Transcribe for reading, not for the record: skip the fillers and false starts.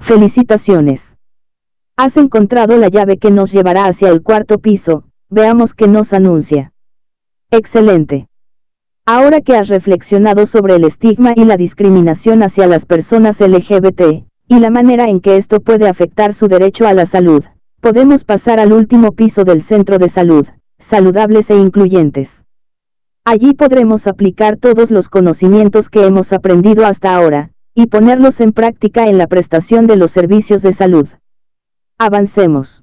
Felicitaciones. Has encontrado la llave que nos llevará hacia el cuarto piso, veamos qué nos anuncia. Excelente. Ahora que has reflexionado sobre el estigma y la discriminación hacia las personas LGBT, y la manera en que esto puede afectar su derecho a la salud, podemos pasar al último piso del centro de salud, saludables e incluyentes. Allí podremos aplicar todos los conocimientos que hemos aprendido hasta ahora, y ponerlos en práctica en la prestación de los servicios de salud. Avancemos.